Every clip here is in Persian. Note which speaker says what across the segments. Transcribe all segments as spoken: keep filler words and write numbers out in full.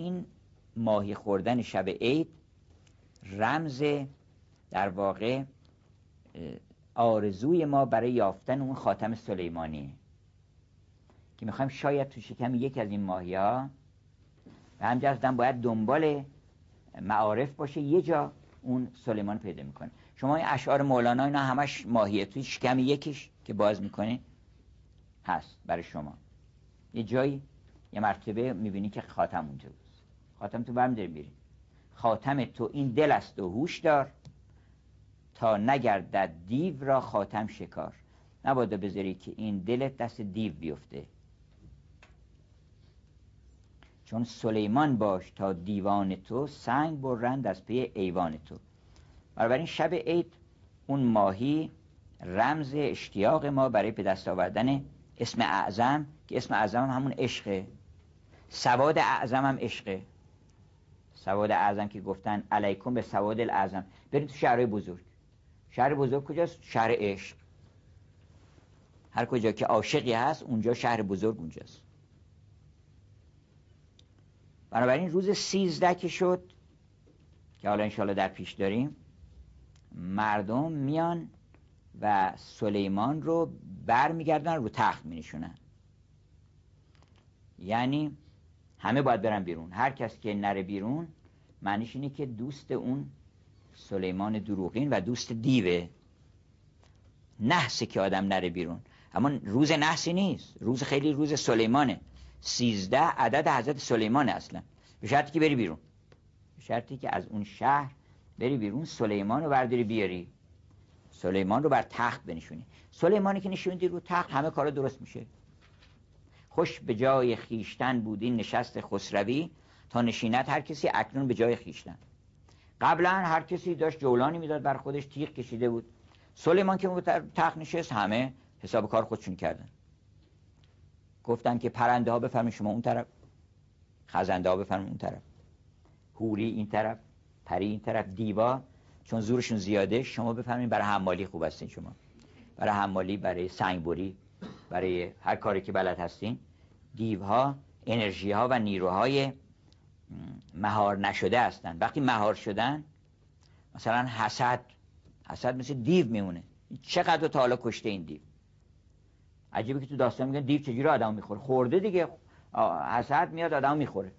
Speaker 1: این ماهی خوردن شب عید رمز در واقع آرزوی ما برای یافتن اون خاتم سلیمانیه که میخوایم شاید تو شکم یکی از این ماهی ها و همجاستن باید دنبال معارف باشه، یه جا اون سلیمان پیدا میکنه. شما این اشعار مولانا اینا همش ماهیه، توی شکم یکیش که باز میکنه هست برای شما. یه جایی یه مرتبه میبینی که خاتم اونجا بود. خاتم تو برمی‌داری بیری. خاتم تو این دل است و هوش دار، تا نگردد دیو را خاتم شکار. نباید بذاری که این دلت دست دیو بیفته، چون سلیمان باش تا دیوان تو، سنگ برند از پی ایوان تو. بنابراین شب عید اون ماهی رمز اشتیاق ما برای به دست آوردن اسم اعظم، که اسم اعظم هم همون عشقه. سواد اعظم هم عشقه. سواد اعظم که گفتن علیکم به سواد الاعظم. برید تو شهرهای بزرگ. شهر بزرگ کجاست؟ شهر عشق. هر کجا که عاشقی هست اونجا شهر بزرگ اونجاست. بنابراین روز سیزده که شد، که حالا انشاءالله در پیش داریم، مردم میان و سلیمان رو بر میگردن رو تخت می نشونن. یعنی همه باید برن بیرون. هر کس که نره بیرون معنیش اینه که دوست اون سلیمان دروغین و دوست دیوه. نحسه که آدم نره بیرون، اما روز نحسی نیست، روز خیلی روز سلیمانه. سیزده عدد حضرت سلیمانه اصلا، به شرطی که بری بیرون، به شرطی که از اون شهر بری بیرون، سلیمان رو برداری بیاری، سلیمان رو بر تخت بنشونی. سلیمانی که نشوندی رو تخت همه کارا درست میشه. خوش به جای خیشتن بود این نشست خسروی، تا نشینت هر کسی اکنون به جای خیشتن. قبلا هر کسی داشت جولانی میداد بر خودش، تیغ کشیده بود. سلیمان که بود تخت نشست، همه حساب کار خودشون کردن. گفتن که پرنده ها بفرمایید شما اون طرف، خزنده ها بفرمایید اون طرف، حوری این طرف، پری این طرف، دیوا چون زورشون زیاده شما بفرمایید برای حمالی خوب هستین، شما برای حمالی، برای سنگبری، برای هر کاری که بلد هستین. دیوها انرژی ها و نیروهای مهار نشده هستن. وقتی مهار شدن، مثلا حسد، حسد مثل دیو میمونه. چقدر تا حالا کشته این دیو. عجیبه که تو داستان میگن دیو چجوری آدم میخوره. خورده دیگه، حسد میاد آدم میخوره.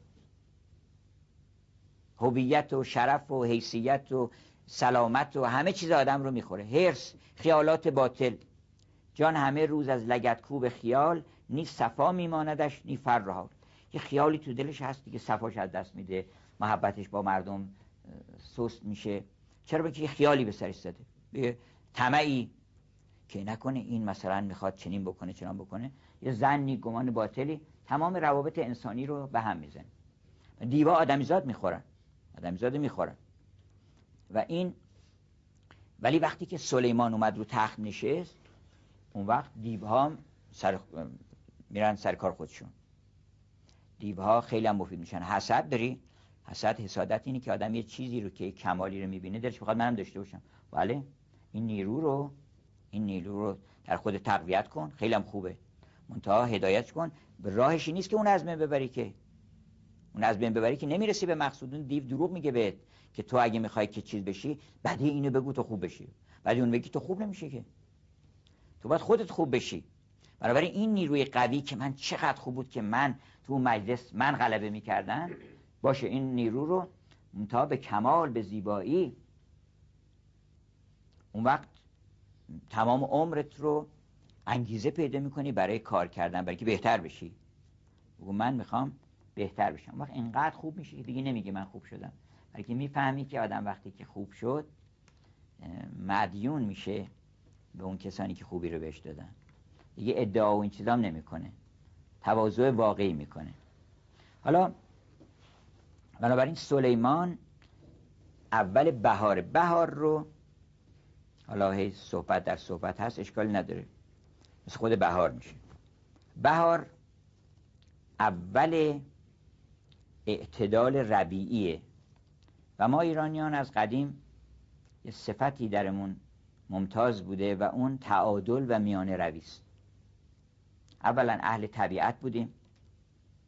Speaker 1: هویت و شرف و حیثیت و سلامت و همه چیز آدم رو میخوره. حرص، خیالات باطل. جان همه روز از لگدکوب خیال، نی صفا میماندش نی فرحال. یه خیالی تو دلش هست دیگه، صفاش از دست میده، محبتش با مردم سست میشه. چرا؟ که یه خیالی به سرش زده، به طمعی که نکنه این مثلا میخواد چنین بکنه چنان بکنه، یه ظنی، گمان باطلی تمام روابط انسانی رو به هم میزنه. دیوا آدمیزاد میخورن، آدمیزاد میخورن. و این ولی وقتی که سلیمان اومد رو تخت نشست، اون وقت دیوها سر میرن سر کار خودشون. دیوها خیلی هم مفید میشن. حسد داری؟ حسد، حسادت اینه که آدم یه چیزی رو که کمالی رو میبینه دلش بخواد منم داشته باشم. بله، این نیرو رو این نیرو رو در خود تقویت کن، خیلی هم خوبه. منتها هدایت کن. به راهشی نیست که اون از بین ببری، که اون از بین ببری که نمیرسی به مقصود. اون دیو دروغ میگه بهت که تو اگه میخوای که چیز بشی، بعدی اینو بگو تو خوب بشی، بعدی اون بگی تو خوب نمیشه، که تو باید خودت خوب بشی. بنابراین این نیروی قوی که من چقدر خوب بود که من تو مجلس من غلبه میکردن، باشه این نیرو رو منتها به کمال، به زیبایی، اون وقت تمام عمرت رو انگیزه پیدا میکنی برای کار کردن، برای که بهتر بشی. بگو من میخوام بهتر بشم. وقت اینقدر خوب میشه که دیگه نمیگه من خوب شدم، برای که میفهمی که آدم وقتی که خوب شد مدیون میشه به اون کسانی که خوبی رو بهش دادن. دیگه ادعا و این چیزام نمیکنه، تواضع واقعی میکنه. حالا بنابراین سلیمان اول بهار بهار رو، حالا هی صحبت در صحبت هست، اشکالی نداره، مثل خود بهار میشه. بهار اول اعتدال ربیعیه و ما ایرانیان از قدیم یه صفتی درمون ممتاز بوده و اون تعادل و میانه روی است. اولا اهل طبیعت بودیم،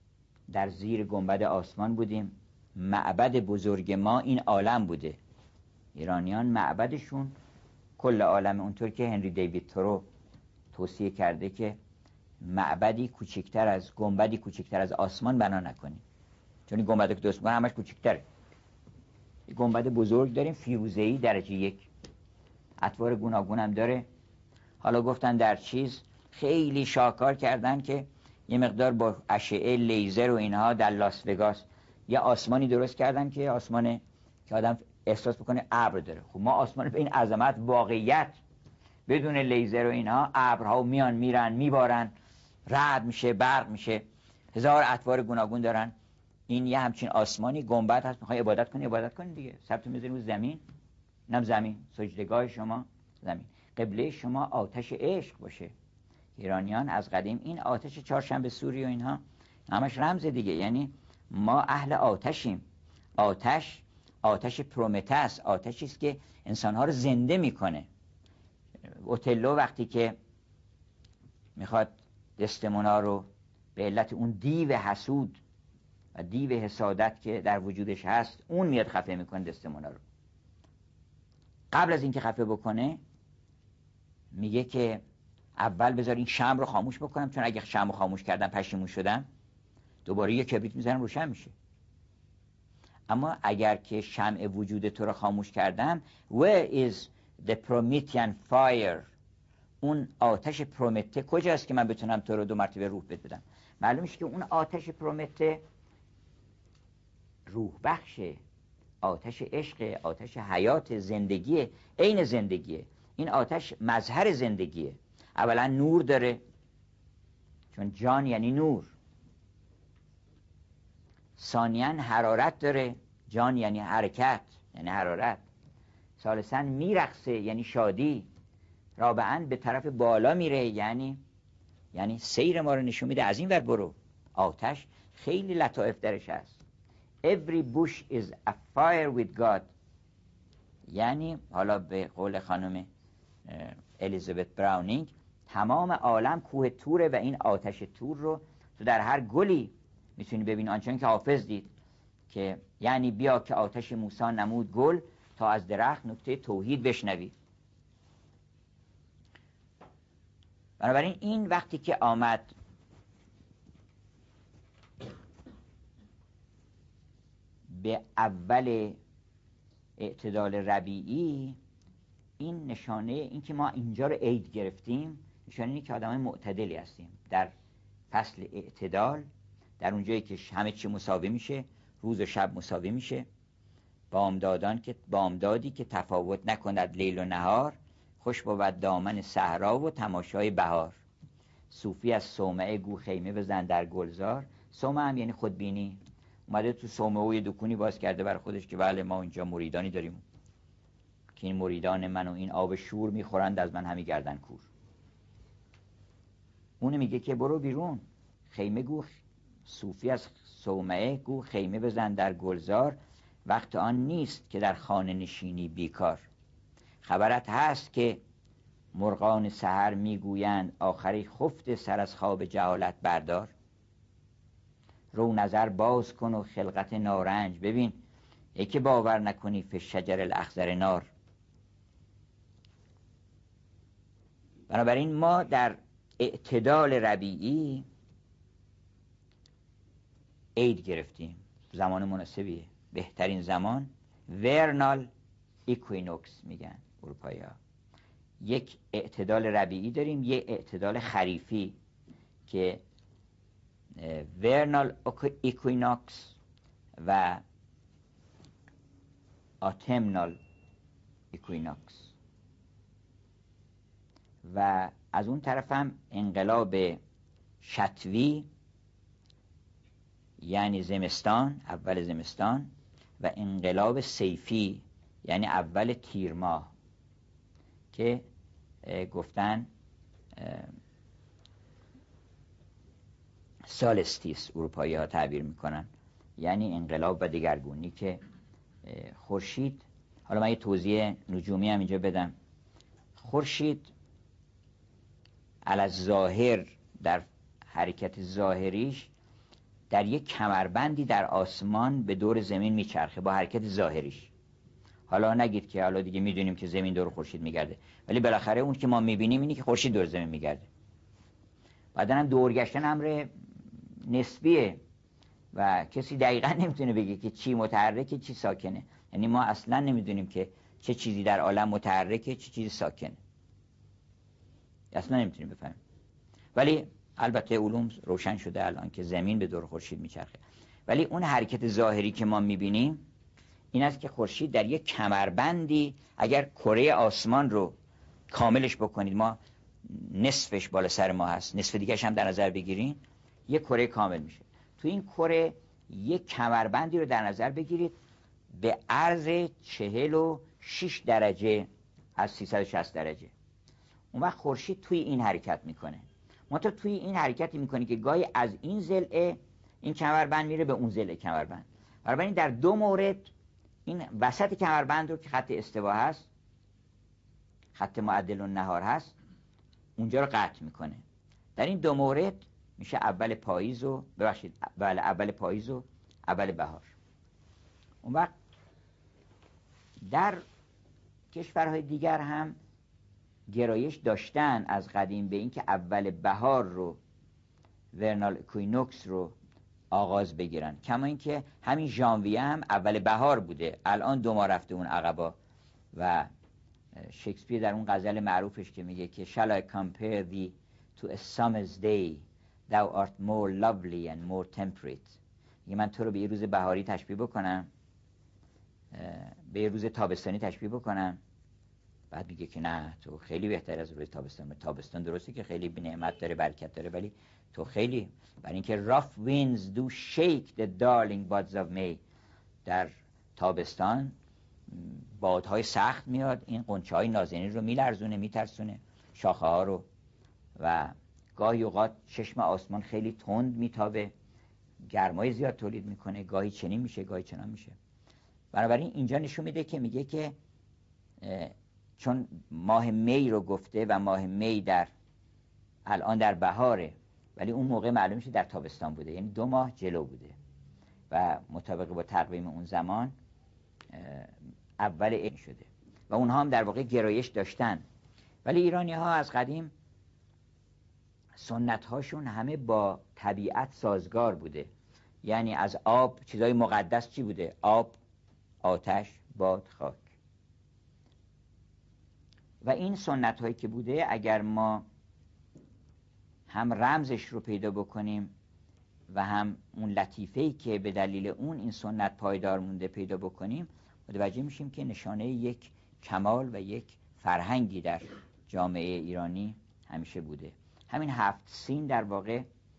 Speaker 1: در زیر گنبد آسمان بودیم. معبد بزرگ ما این عالم بوده. ایرانیان معبدشون کل عالم، اونطور که هنری دیوید تورو توصیه کرده که معبدی کوچکتر از گنبدی کوچکتر از آسمان بنا نکنیم، چون این گنبدی که درست می‌کنن همش کوچکتره. این گنبد بزرگ داریم، فیروزه‌ای درجه یک، اطوار گوناگون هم داره. حالا گفتن در چیز خیلی شاکار کردن که یه مقدار با اشعه لیزر و اینها در لاس وگاس یه آسمانی درست کردن که آسمان که آدم احساس بکنه ابر داره. خب ما آسمان به این عظمت، واقعیت، بدون لیزر و اینها، ابرها میان میرن میبارن، رعد میشه، برق میشه، هزار اطوار گوناگون دارن. این یه همچین آسمانی گنبد هست، میخوای عبادت کنی عبادت کنی دیگه، سرتون میذاری رو زمین، اینم زمین، سجدگاه شما زمین، قبله شما آتش عشق باشه. ایرانیان از قدیم این آتش چهارشنبه سوری و اینها همش رمز دیگه، یعنی ما اهل آتشیم. آتش آتش پرومتس، آتشی است که انسانها رو زنده میکنه. اوتلو وقتی که میخواد دستمونا رو به علت اون دیو حسود و دیو حسادت که در وجودش هست، اون میاد خفه میکنه دستمونا رو. قبل از اینکه خفه بکنه میگه که اول بذار این شمع رو خاموش بکنم، چون اگه شمع رو خاموش کردم پشیمون شدم، دوباره یه کبریت میزنم روشن میشه. اما اگر که شمع وجود تو رو خاموش کردم، where is the Promethean fire، اون آتش پرومته کجاست که من بتونم تو رو دو مرتبه روح بدم؟ معلوم میشه که اون آتش پرومته روح بخشه، آتش عشق، آتش حیات، زندگیه، عین زندگیه. این آتش مظهر زندگیه. اولا نور داره، چون جان یعنی نور. ثانیاً حرارت داره، جان یعنی حرکت یعنی حرارت. ثالثاً میرقصه یعنی شادی. رابعاً به طرف بالا میره، یعنی یعنی سیر ما رو نشون میده از این ور برو. آتش خیلی لطائف درش هست. Every bush is a fire with God، یعنی حالا به قول خانم الیزابت براونینگ، تمام عالم کوه توره و این آتش تور رو تو در هر گلی میتونی ببینی. آنچنان که حافظ دید که یعنی بیا که آتش موسی نمود گل، تا از درخت نکته توحید بشنوی. بنابراین این وقتی که آمد به اول اعتدال ربیعی، این نشانه این که ما اینجا رو عید گرفتیم، نشانه اینه که آدمای معتدلی هستیم. در فصل اعتدال، در اونجایی که همه چی مساوی میشه، روز و شب مساوی میشه، بامدادان که بامدادی که تفاوت نکند لیل و نهار، خوش بود دامن صحرا و تماشای بهار. صوفی از صومعه گو خیمه بزن در گلزار. صومعه هم یعنی خودبینی. اومده تو صومعه و یه دکونی باز کرده برای خودش که بله ما اینجا مریدانی داریم که این مریدان من و این آب شور میخورند از من همی گردن کور. اون میگه که برو بیرون، خیمه گو، صوفی از صومعه گو خیمه بزن در گلزار، وقت آن نیست که در خانه نشینی بیکار. خبرت هست که مرغان سحر میگویند آخری خفت سر از خواب جهالت بردار. رو نظر باز کن و خلقت نارنج ببین، یکی باور نکنی فی شجر الاخضر نار. بنابراین ما در اعتدال ربیعی عید گرفتیم. زمان مناسبیه، بهترین زمان. ورنال ایکوینوکس میگن اروپایی ها. یک اعتدال ربیعی داریم، یک اعتدال خریفی که ورنال ایکوینوکس و آتمنال ایکوینوکس. و از اون طرف هم انقلاب شتوی یعنی زمستان، اول زمستان، و انقلاب صیفی یعنی اول تیر ماه که گفتن سالستیس اروپایی ها تعبیر میکنن، یعنی انقلاب و دگرگونی که خورشید. حالا من یه توضیح نجومی هم اینجا بدم. خورشید علی ظاهر در حرکت ظاهریش در یک کمربندی در آسمان به دور زمین میچرخه با حرکت ظاهریش. حالا نگید که حالا دیگه میدونیم که زمین دور خورشید میگرده، ولی بالاخره اون که ما میبینیم اینه که خورشید دور زمین میگرده. بعدن هم دورگشتن امر نسبیه و کسی دقیقا نمیتونه بگه که چی متحرکه چی ساکنه. یعنی ما اصلا نمیدونیم که چه چیزی در عالم متحرکه چه چیزی ساکنه، اصلا نمیتونیم بفهمیم. ولی البته علوم روشن شده الان که زمین به دور خورشید میچرخه. ولی اون حرکت ظاهری که ما میبینیم این است که خورشید در یک کمربندی، اگر کره آسمان رو کاملش بکنید، ما نصفش بالا سر ما هست، نصف دیگه‌ش هم در نظر بگیرین، یک کره کامل میشه. تو این کره یک کمربندی رو در نظر بگیرید به عرض چهل و شش درجه از سیصد و شصت درجه. اون وقت خورشید توی این حرکت میکنه. منتها توی این حرکتی میکنه که گاهی از این ضلع این کمربند میره به اون ضلع کمربند. بنابراین در دو مورد این وسط کمربند رو که خط استوا هست، خط معدل النهار هست، اونجا رو قطع میکنه. در این دو مورد میشه اول پاییز و ببخشید بله اول پاییز و اول بهار. اون وقت در کشورهای دیگر هم گرایش داشتن از قدیم به این که اول بهار رو ورنال اکوینوکس رو آغاز بگیرن، کما اینکه همین ژانویه هم اول بهار بوده، الان دو ماه رفته اون عقبا. و شکسپیر در اون غزل معروفش که میگه که shall I compare thee to a summer's day thou art more lovely and more temperate. میگه من تو رو به یه روز بهاری تشبیه بکنم، به یه روز تابستانی تشبیه بکنم. بعد میگه که نه تو خیلی بهتر از روز تابستان. تابستان درسته که خیلی نعمت داره برکت داره، ولی تو خیلی، برای اینکه rough winds do shake the darling buds of May، در تابستان بادهای سخت میاد، این قنچه های نازنین رو میلرزونه میترسونه، شاخه ها رو، و گاهی اوقات چشم آسمان خیلی تند میتابه، گرمای زیاد تولید میکنه، گاهی چنین میشه گاهی چنان میشه. بنابراین اینجا نشون میده که میگه که چون ماه می رو گفته و ماه می در الان در بهاره، ولی اون موقع معلوم میشه در تابستان بوده، یعنی دو ماه جلو بوده و مطابق با تقویم اون زمان اول این شده و اونها هم در واقع گرایش داشتن. ولی ایرانی ها از قدیم سنت هاشون همه با طبیعت سازگار بوده. یعنی از آب چیزای مقدس چی بوده؟ آب، آتش، باد، خاک. و این سنت هایی که بوده اگر ما هم رمزش رو پیدا بکنیم و هم اون لطیفه‌ای که به دلیل اون این سنت پایدار مونده پیدا بکنیم، متوجه میشیم که نشانه یک کمال و یک فرهنگی در جامعه ایرانی همیشه بوده. همین هفت سین در واقع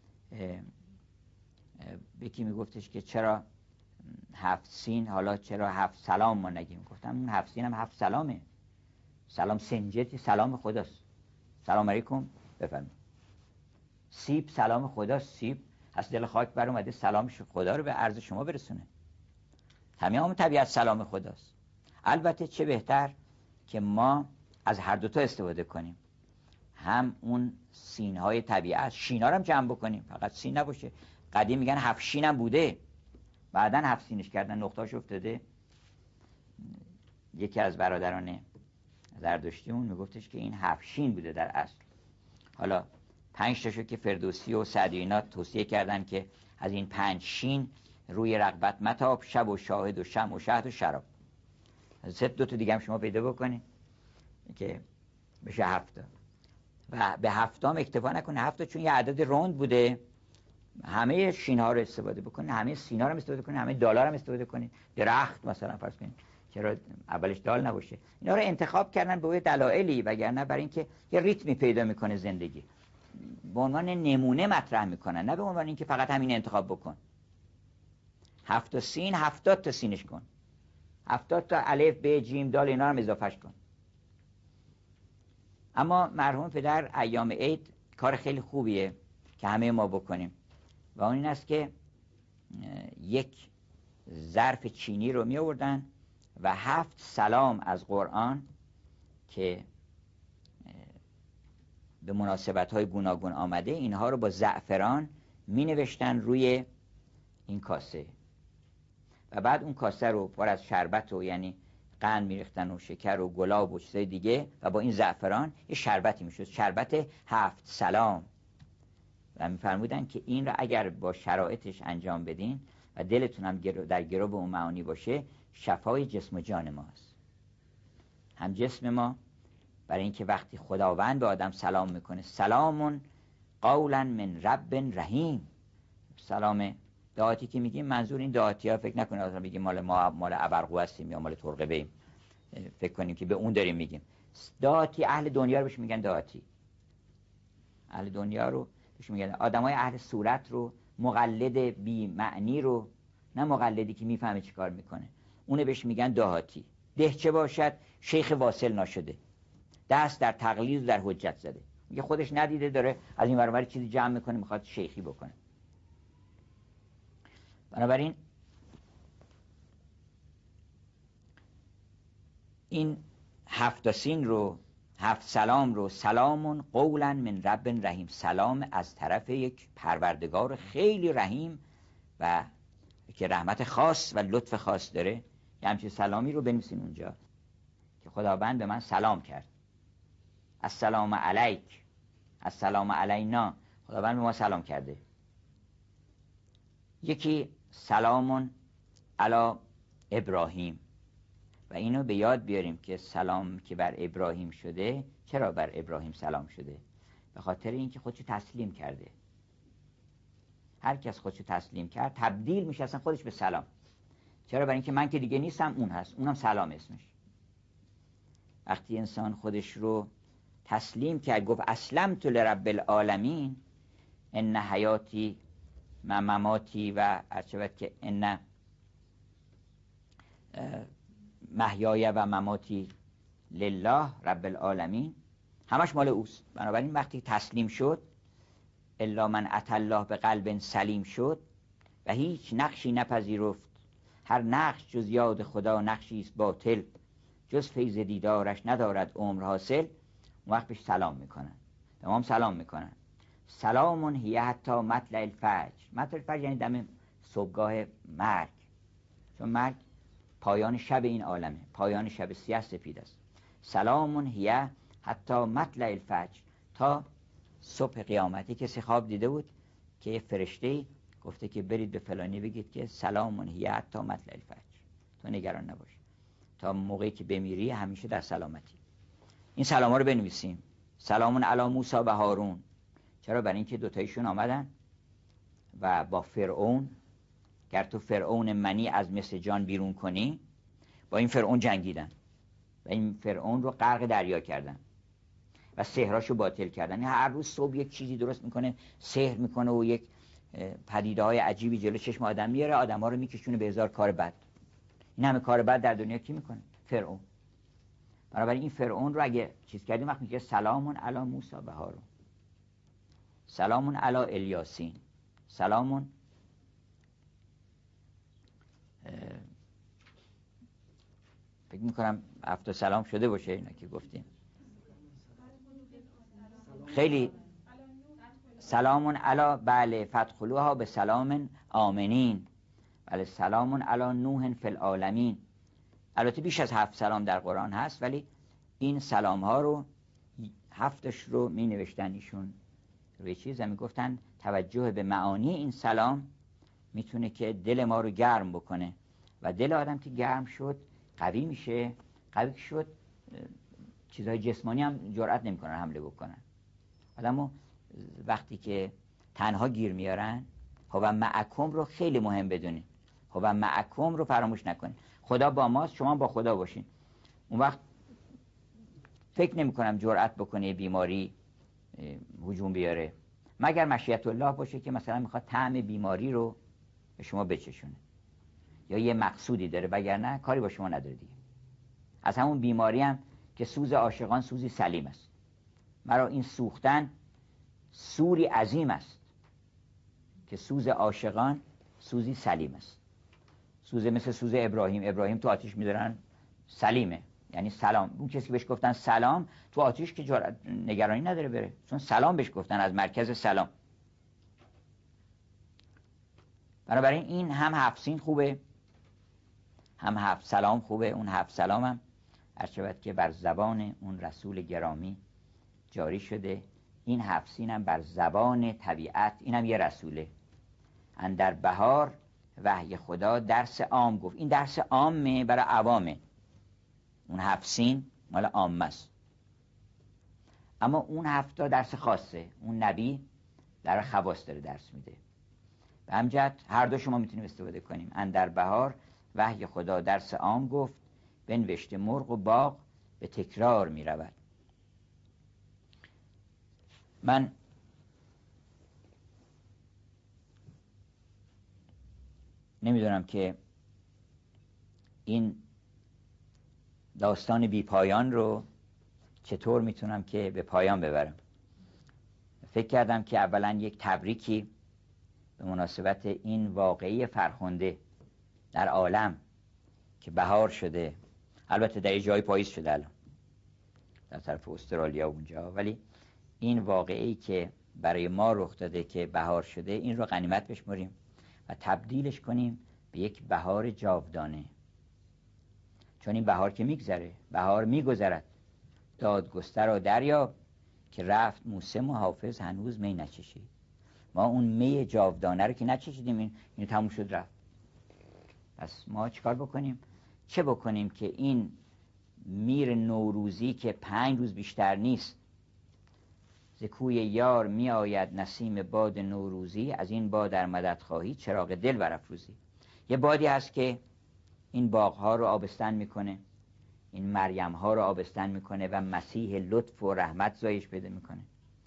Speaker 1: یکی میگفتش که چرا هفت سین، حالا چرا هفت سلام ما نگیم؟ گفتم اون هفت سین هم هفت سلامه. سلام سنجتی سلام خداست، سلام علیکم بفرمایید. سیب سلام خداست، سیب از دل خاک بر اومده سلام خدا رو به عرض شما برسونه. تمام طبیعت سلام خداست. البته چه بهتر که ما از هر دوتا استفاده کنیم، هم اون سینهای طبیعت، شینا رو هم جمع بکنیم، فقط سین نباشه. قدیم میگن هفت شین هم بوده، بعدن هفت سینش کردن، نقطه‌اش افتاده. یکی از برادران زردشتیمون میگفتش که این هفت شین بوده در اصل. حالا پنج تاشو که فردوسی و سعدی اینا توصیه کردن که از این پنج شین روی رغبت متاب، شب و شاهد و شم و شهد و شراب. سه دو تا دیگه هم شما پیدا بکنید که بشه هفت. و به هفتم اکتفا نکنه، هفت چون یه عدد روند بوده، همه شین ها رو استفاده بکنید، همه سینا رو استفاده کنید، همه دالا رو استفاده کنید. درخت مثلا فرض کنید چرا اولش دال نباشه؟ اینا رو انتخاب کردن به دلایلی، وگرنه برای اینکه یه ریتمی پیدا میکنه زندگی، به عنوان نمونه مطرح میکنن، نه به عنوان اینکه فقط همین انتخاب بکن. هفت تا سین، هفتاد تا سینش کن، هفتاد تا الف ب جیم دال اینا رو اضافهش کن. اما مرحوم پدر ایام عید کار خیلی خوبیه که همه ما بکنیم و اون این است که یک ظرف چینی رو می آوردن و هفت سلام از قرآن که به مناسبت‌های گوناگون آمده، اینها رو با زعفران می نوشتن روی این کاسه. و بعد اون کاسه رو پر از شربت و یعنی قند میریختن و شکر و گلاب و چیزای دیگه و با این زعفران یه شربتی میشد، شربت هفت سلام. و میفرمودن که این را اگر با شرایطش انجام بدین و دلتون هم در گرو به اون معانی باشه، شفای جسم و جان ماست. هم جسم ما، برای اینکه وقتی خداوند به آدم سلام میکنه، سلامون قولا من رب رحیم، سلام دعاتی که میگیم، منظور این دعاتی ها فکر نکنید آدم بگیم مال ما مال ابرقو هستیم یا مال ترقه بیم، فکر کنیم که به اون داریم میگیم. دعاتی اهل دنیا رو بهش میگن دعاتی، اهل دنیا رو بهش میگن، آدمای اهل صورت رو، مقلد بی معنی رو، نه مقلدی که میفهمه چی کار میکنه، اونه بهش میگن دعاتی. دهچه باشد شیخ واصل ناشده، دست در تقلید و در حجت زده، میگه خودش ندیده داره از این ور چیزی جمع میکنه میخواد شیخی بکنه. بنابراین این هفت سین رو، هفت سلام رو، سلامون قولا من رب رحیم، سلام از طرف یک پروردگار خیلی رحیم و که رحمت خاص و لطف خاص داره. یه همچین سلامی رو بنویسین اونجا که خداوند به من سلام کرد، السلام علیک، السلام علینا، خداوند به ما سلام کرده. یکی سلامون علی ابراهیم، و اینو به یاد بیاریم که سلام که بر ابراهیم شده، چرا بر ابراهیم سلام شده؟ به خاطر اینکه خودشو تسلیم کرده. هر کس خودشو تسلیم کرد تبدیل میشه اصلا خودش به سلام. چرا؟ برای اینکه من که دیگه نیستم، اون هست، اونم سلام اسمش. وقتی انسان خودش رو تسلیم کرد، گفت اسلمت لرب العالمین، ان حیاتی و مماتی و ارچبت که ان محیای و مماتی لله رب العالمین، همش مال اوست. بنابراین وقتی تسلیم شد، الا من اتى الله به قلب سلیم شد و هیچ نقشی نپذیرفت، هر نقش جز یاد خدا نقشی است باطل، جز فیض دیدارش ندارد عمر حاصل. اون وقت بهش سلام میکنن، تمام سلام میکنن. سلامون هی حتی مطلع الفجر، مطلع الفجر یعنی دم صبحگاه مرگ، چون مرگ پایان شب این عالمه، پایان شب سیاه سپید است. سلامون هی حتی مطلع الفجر، تا صبح قیامتی. کسی خواب دیده بود که یه فرشته گفته که برید به فلانی بگید که سلامون هی حتی مطلع الفجر، تو نگران نباش، تا موقعی که بمیری همیشه در سلامتی. این سلام ها رو بنویسیم. سلامون علی موسی و هارون. چرا؟ برای اینکه دوتایشون آمدن و با فرعون، گر تو فرعون منی از مصر جان بیرون کنی، با این فرعون جنگیدن و این فرعون رو غرق دریا کردن و سحراشو باطل کردن. هر روز صبح یک چیزی درست میکنه، سحر میکنه و یک پدیده های عجیبی جلو چشم آدم میاره، آدم ها رو میکشونه به هزار کار بد. این همه کار بد در دنیا کی میکنه؟ فرعون. بنابراین این فرعون رو اگه چیز کردیم، وقت میگه سلامون علی موسی و هارون، سلامون علی الیاسین، سلامون فکر میکنم هفت سلام شده باشه اینا که گفتیم. خیلی سلامون علی، بله، فدخلوها به سلام آمنین، بله، سلامون علی نوح فی العالمین. البته بیش از هفت سلام در قرآن هست، ولی این سلام ها رو هفتش رو می نوشتن ایشون روی چیز و می گفتن توجه به معانی این سلام میتونه که دل ما رو گرم بکنه و دل آدم که گرم شد قوی میشه، قوی شد چیزهای جسمانی هم جرأت نمیکنن حمله بکنن. آدمو وقتی که تنها گیر میارن، هو معکم رو خیلی مهم بدونین، هو معکم رو فراموش نکنین. خدا با ماست، شما با خدا باشین. اون وقت فکر نمی کنم جرأت بکنه بیماری هجوم بیاره، مگر مشیت الله باشه که مثلا میخواد طعم بیماری رو به شما بچشونه یا یه مقصودی داره، وگرنه کاری با شما نداره دیگه. از همون بیماری هم که سوز عاشقان سوزی سلیم است، مرا این سوختن سوری عظیم است که سوز عاشقان سوزی سلیم است. سوز مثل سوز ابراهیم، ابراهیم تو آتیش میذارن سلیمه، یعنی سلام. اون کسی که بهش گفتن سلام تو آتیش که جرأت نگرانی نداره بره، چون سلام بهش گفتن از مرکز سلام. بنابراین این هم هفت سین خوبه، هم هفت سلام خوبه. اون هفت سلام هم عرض که بر زبان اون رسول گرامی جاری شده. این هفت سین هم بر زبان طبیعت، این هم یه رسوله. اندر بهار وحی خدا درس عام گفت. این درس عامه برای عوامه، اون هفت سین مال عامه است. اما اون هفتا درس خاصه، اون نبی در خواص داره درس میده. به همجهت هر دو شما میتونیم استفاده کنیم. اندر بهار وحی خدا درس عام گفت، بنوشته مرغ و باغ به تکرار میرود. من نمیدونم که این داستان بی پایان رو چطور میتونم که به پایان ببرم. فکر کردم که اولا یک تبریکی به مناسبت این واقعی فرخنده در عالم که بهار شده، البته در جای پاییز شده الان در طرف استرالیا و اونجا، ولی این واقعی که برای ما رخ داده که بهار شده، این رو غنیمت بشمریم و تبدیلش کنیم به یک بهار جاودانه. چون این بهار که میگذره، بهار میگذرد، دادگستر و دریاب که رفت موسم و حافظ هنوز می نچشید. ما اون می جاودانه رو که نچشیدیم، این اینو تموم شد رفت. پس ما چیکار بکنیم؟ چه بکنیم که این میر نوروزی که پنج روز بیشتر نیست، ز کوی یار می آید نسیم باد نوروزی، از این باد در مدد خواهی چراغ دل برافروزی. یه بادی هست که این باغها رو آبستن میکنه، این مریم ها رو آبستن میکنه و مسیح لطف و رحمت زایش پیدا میکنه.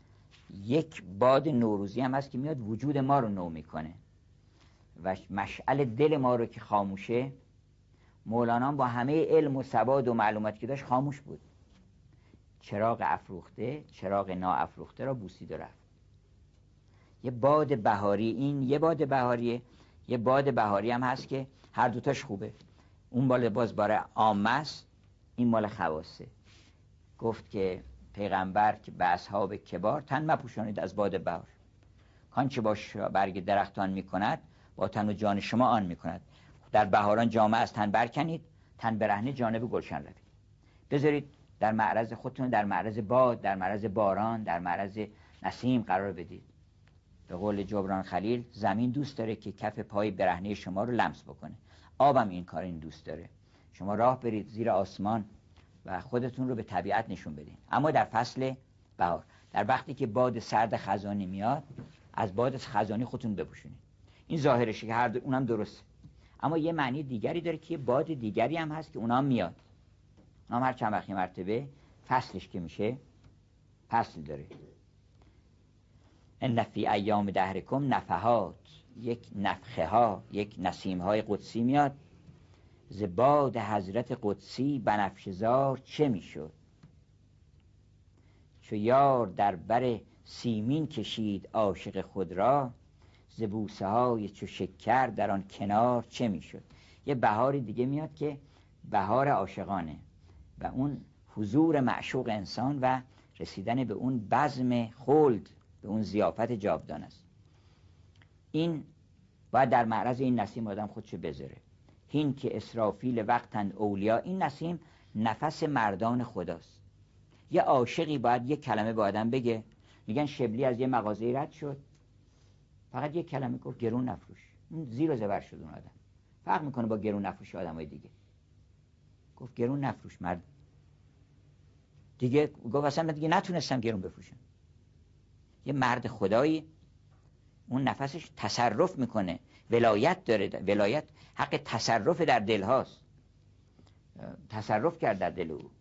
Speaker 1: یک باد نوروزی هم هست که میاد وجود ما رو نو میکنه و مشعل دل ما رو که خاموشه. مولانا با همه علم و سواد و معلوماتی که داشت خاموش بود. چراغ افروخته، چراغ ناافروخته را بوسید و رفت. یه باد بهاری، این یه باد بهاریه. یه باد بهاری هم هست که هر دوتاش خوبه. اون مال باز باره عامه است، این مال خواصه. گفت که پیغمبر که به اصحاب کبار تن مپوشانید از باد بهار، کانچه باش برگ درختان میکند با تن و جان شما آن میکند. در بهاران جامه از تن برکنید، تن برهنه جانب گلشن روید. بذارید در معرض خودتون، در معرض باد، در معرض باران، در معرض نسیم قرار بدید. به قول جبران خلیل، زمین دوست داره که کف پای برهنه شما رو لمس بکنه. آبم این کار این دوست داره. شما راه برید زیر آسمان و خودتون رو به طبیعت نشون بدین. اما در فصل بهار، در وقتی که باد سرد خزانی میاد، از باد خزانی خودتون بپوشونید. این ظاهرشه که هر دو اونم درسته، اما یه معنی دیگری داره که یه باد دیگری هم هست که اونام میاد. اونام هر چند وقتی مرتبه فصلش که میشه فصل داره. ان فی ایام دهرکم نفحات، یک نفخه ها، یک نسیم های قدسی میاد. ز باد حضرت قدسی بنفشه زار چه میشد، چو یار در بر سیمین کشید عاشق خود را، ز بوسه های چو شکر در آن کنار چه میشد. یه بهاری دیگه میاد که بهار عاشقانه و اون حضور معشوق انسان و رسیدن به اون بزم خلد، به اون ضیافت جاودان است. این باید در معرض این نسیم آدم خودشو بذاره. هین که اسرافیل وقتند اولیا، این نسیم نفس مردان خداست. یه عاشقی باید یه کلمه با آدم بگه. میگن شبلی از یه مغازه رد شد، فقط یه کلمه گفت گرون نفروش. اون زیر و زبر شد. اون آدم فرق میکنه با گرون نفروش آدمای دیگه. گفت گرون نفروش مرد دیگه. گفت اصلا من دیگه نتونستم گرون بفروشم. یه مرد خدایی اون نفسش تصرف میکنه، ولایت داره. ولایت حق تصرف در دل هاست. تصرف کرد در دل او.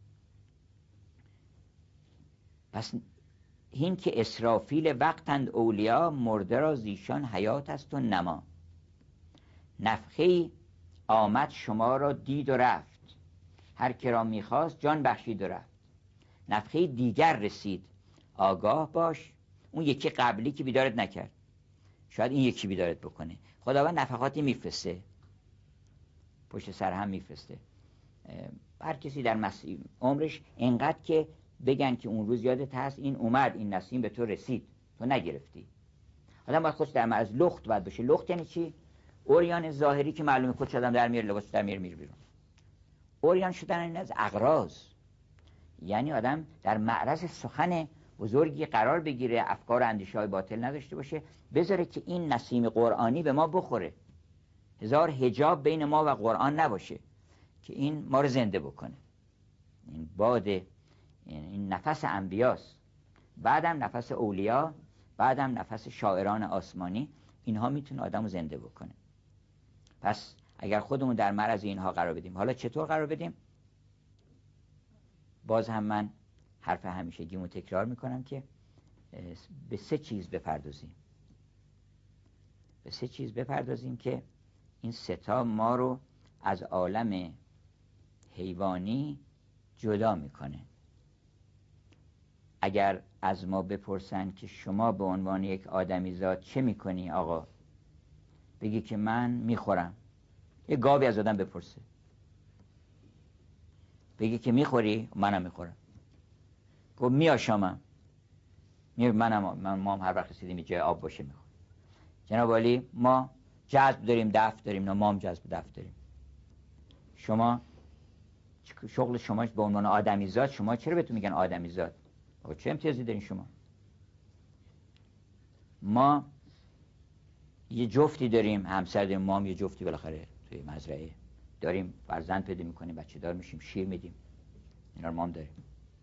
Speaker 1: پس این که اسرافیل وقتند اولیا، مرده را زیشان حیات است و نما. نفخه‌ای آمد شما را دید و رفت، هر که را میخواست جان بخشید و رفت. نفخه دیگر رسید آگاه باش، اون یکی قبلی که بیدارت نکرد شاید این یکی بیدارت بکنه. خداوند نفخاتی میفرسته، پشت سر هم میفرسته. هر کسی در مسیر عمرش اینقدر که بگن که اون روز یادت هست این اومد، این نسیم به تو رسید، تو نگرفتی. آدم باید خودش در معرض لخت باید باشه. لخت یعنی چی؟ اوریان ظاهری که معلومه خودش آدم در میاره، لباس در میاره میره بیرون. اوریان شدن این از اغراض، یعنی آدم در معرض سخن بزرگی قرار بگیره، افکار و اندیشه‌های باطل نداشته باشه، بذاره که این نسیم قرآنی به ما بخوره، هزار حجاب بین ما و قرآن نباشه که این ما رو زنده بکنه. این باد، این نفس انبیاست، بعدم نفس اولیا، بعدم نفس شاعران آسمانی. اینها میتونه آدم رو زنده بکنه. پس اگر خودمون در معرض اینها قرار بدیم، حالا چطور قرار بدیم؟ باز هم من حرف همیشگیمو تکرار میکنم که به سه چیز بپردازیم. به سه چیز بپردازیم که این ستا ما رو از عالم حیوانی جدا میکنه. اگر از ما بپرسن که شما به عنوان یک آدمی زاد چه میکنی آقا، بگی که من میخورم. یه گاوی از آدم بپرسه، بگی که میخوری؟ منم میخورم. گفت میاشامم، منم من ما هم هر وقت رسیدیم جای آب باشه میخورم. جناب عالی، ما جذب داریم، دفع داریم، نه ما هم جذب و دفع داریم. شما شغل شما به عنوان آدمی زاد، شما چرا بهتون میگن آدمی زاد؟ آقا چه امتیازی دارین شما؟ ما یه جفتی داریم، همسر داریم، ما هم یه جفتی بالاخره توی مزرعه داریم، فرزند پیدا میکنیم، بچه دار میشیم، شیر میدیم، اینا رو ما هم داریم.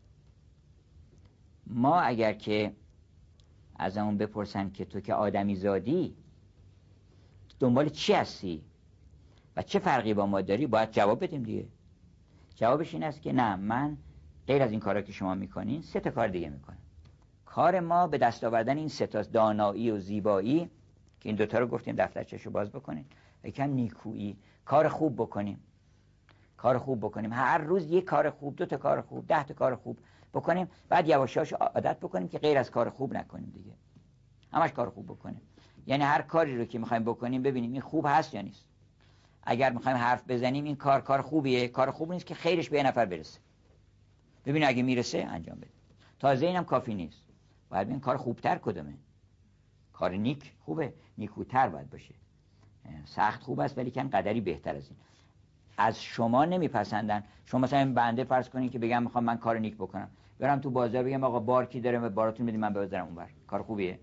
Speaker 1: ما اگر که از همون بپرسن که تو که آدمی زادی دنبال چی هستی و چه فرقی با ما داری، باید جواب بدیم دیگه. جوابش این است که نه، من غیر از این کارا که شما میکنین سه تا کار دیگه میکنم. کار ما به دست آوردن این سه تا، دانایی و زیبایی که این دوتا رو گفتیم دفترچه‌شو باز بکنین، یکم نیکویی، کار خوب بکنیم. کار خوب بکنیم، هر روز یک کار خوب، دو تا کار خوب، ده تا کار خوب بکنیم، بعد یواشاش عادت بکنیم که غیر از کار خوب نکنیم دیگه، همش کار خوب بکنیم. یعنی هر کاری رو که میخوایم بکنیم ببینیم این خوب هست یا نیست. اگر میخوایم حرف بزنیم این کار کار خوبیه، کار خوب نیست که خیرش به یه نفر برسه، ببینیم اگه میرسه انجام بده. تازه اینم کافی نیست، باید ببینیم کار خوبتر کدومه. کار نیک خوبه، نیکوتر باید باشه. سخت خوب است ولی کن قدری بهتر از این. از شما نمیپسندن. شما مثلا بنده فرض کنین که بگم میخوام من کار نیک بکنم، برم تو بازار بگم آقا بار کی داره و باراتون بدید من بذارم اونور، کار خوبیه؟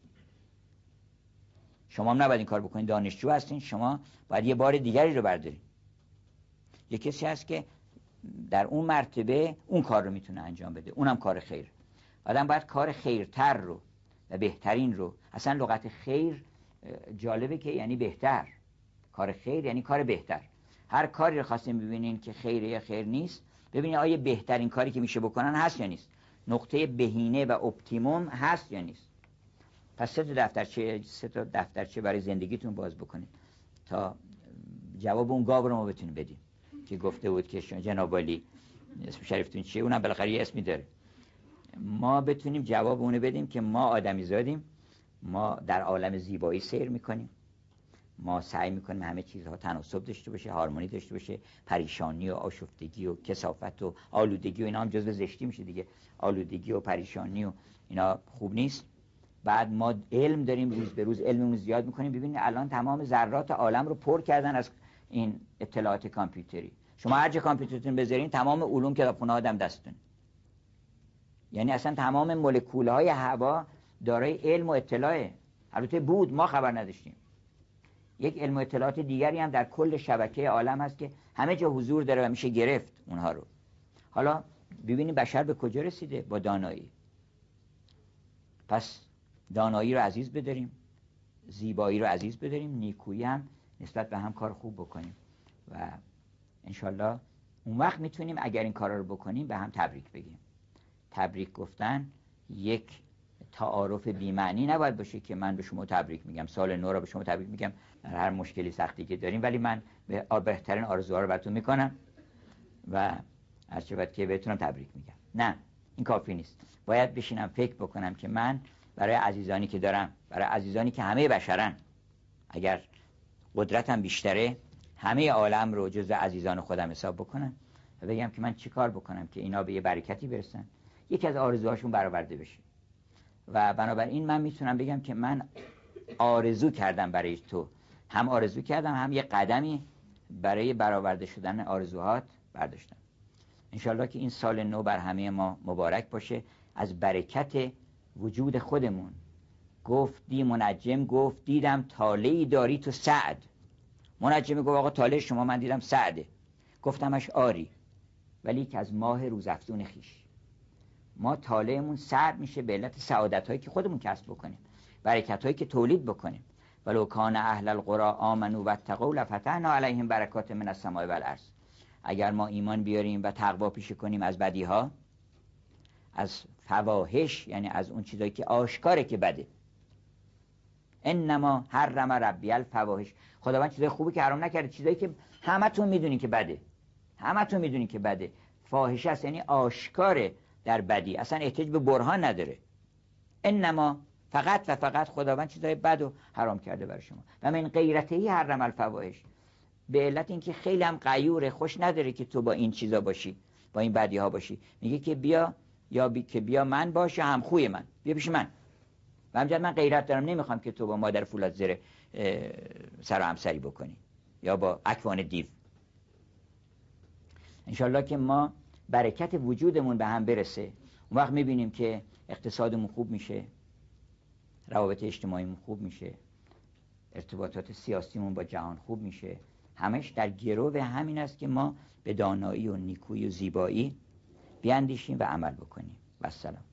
Speaker 1: شما هم نباید این کار بکنین، دانشجو هستین، شما باید یه بار دیگری رو بردارین. یه کسی هست که در اون مرتبه اون کار رو میتونه انجام بده، اونم کار خیر. آدم باید کار خیرتر رو و بهترین رو، اصلا لغت خیر جالبه که یعنی بهتر. کار خیر یعنی کار بهتر. هر کاری رو خواستیم ببینین که خیره یا خیر نیست، ببینید آیا بهترین کاری که میشه بکنن هست یا نیست، نقطه بهینه و اپتیموم هست یا نیست. پس سه تا دفترچه سه تا دفترچه برای زندگیتون باز بکنید تا جواب اون گاو رو ما بتونیم بدیم که گفته بود که جناب عالی اسم شریفتون چیه، اونم بالاخره یه اسمی داره. ما بتونیم جواب اون رو بدیم که ما آدمی زادیم، ما در عالم زیبایی سیر میکنیم، ما سعی میکنیم همه چیزها تناسب داشته باشه، هارمونی داشته باشه، پریشانی و آشفتگی و کثافت و آلودگی و اینا هم جزو زشتی میشه دیگه. آلودگی و پریشانی و اینا خوب نیست. بعد ما علم داریم، روز به روز علممون زیاد میکنیم. ببینید الان تمام ذرات عالم رو پر کردن از این اطلاعات کامپیوتری. شما هر جا کامپیوترتون بذارین تمام علوم کتابخونه آدم دستتون، یعنی اصلا تمام مولکول‌های هوا دارای علم و اطلاعه. البته بود، ما خبر نداشتیم. یک علم و اطلاعات دیگری هم در کل شبکه عالم هست که همه جا حضور داره و میشه گرفت اونها رو. حالا ببینیم بشر به کجا رسیده با دانایی. پس دانایی رو عزیز بداریم، زیبایی رو عزیز بداریم، نیکویی هم نسبت به هم کار خوب بکنیم و انشالله اون وقت میتونیم اگر این کارا رو بکنیم به هم تبریک بگیم. تبریک گفتن یک تعارف بی‌معنی نباید باشه که من به شما تبریک میگم، سال نو رو به شما تبریک میگم در هر مشکلی سختی که داریم، ولی من به بهترین آرزوها رو براتون میکنم و هر چه وقت که بهتونم تبریک میگم. نه، این کافی نیست. باید بشینم فکر بکنم که من برای عزیزانی که دارم، برای عزیزانی که همه بشرن، اگر قدرتم بیشتره همه عالم رو جزو عزیزان خودم حساب بکنم و بگم که من چی کار بکنم که اینا به یه برکتی برسن، یکی از آرزوهاشون برآورده بشه. و بنابراین من میتونم بگم که من آرزو کردم برای تو، هم آرزو کردم هم یه قدمی برای برآورده شدن آرزوهات برداشتم. انشالله که این سال نو بر همه ما مبارک باشه. از برکت وجود خودمون گفت دی منجم گفت دیدم طالعی داری تو سعد. منجم گفت آقا طالع شما من دیدم سعده. گفتمش آری، ولی که از ماه روزافزون خیش. ما طالعمون سعد میشه به علت سعادت هایی که خودمون کسب بکنیم، برکت هایی که تولید بکنیم. ولو کان اهل القرى آمنوا واتقوا لفتحنا علیهم برکات من السماء والارض. اگر ما ایمان بیاریم و تقوا پیشه کنیم از بدی ها، از فواحش، یعنی از اون چیزایی که آشکاره که بده. انما حرم ربی الفواحش، خداوند چیزای خوبی که حرام نکرده، چیزایی که همتون میدونین که بده، همتون میدونین که بده. فاحشه است یعنی آشکاره در بدی، اصلا احتیاج به برهان نداره. انما فقط و فقط خداوند چیزای بد و حرام کرده برای شما. و من غیرتهی حرم الفواحش، به علت اینکه خیلی هم غیوره، خوش نداره که تو با این چیزا باشی، با این بدی ها باشی. میگه که بیا، یا بی که بیا من باش، یا هم خوی من، بیا پیش من. و همجرد من غیرت دارم، نمیخوام که تو با مادر فولاد زره سر و همسری بکنی یا با اکوان دیو. انشالله که ما برکت وجودمون به هم برسه، اون وقت میبینیم که اقتصادمون خوب میشه، روابط اجتماعیمون خوب میشه، ارتباطات سیاسیمون با جهان خوب میشه. همش در گرو همین است که ما به دانایی و نیکویی و زیبایی بیاندیشیم و عمل بکنیم. و السلام.